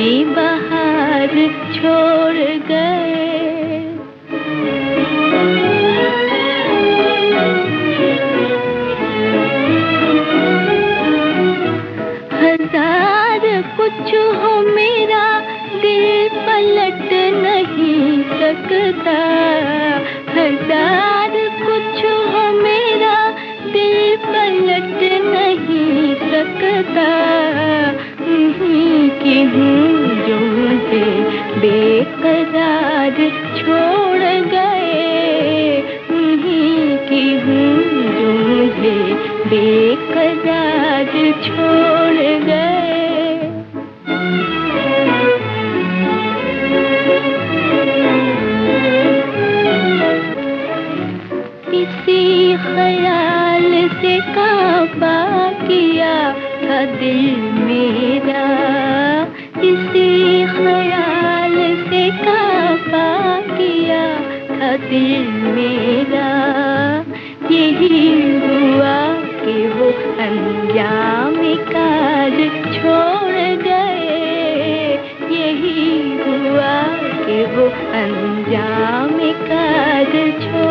बहार छोड़ गए। हजार कुछ हो मेरा दिल पलट नहीं सकता। हजार कुछ हो मेरा दिल पलट नहीं सकता। कि हूँ जो मुझे बेकरार छोड़ गए। कि हूँ जो मुझे बेकरार छोड़ गए। इसी ख्याल से काबा किया था दिल मेरा। इसी ख्याल से काबा किया था दिल मेरा। यही हुआ कि वो अंजाम कार छोड़ गए। यही हुआ कि वो अंजाम कार छोड़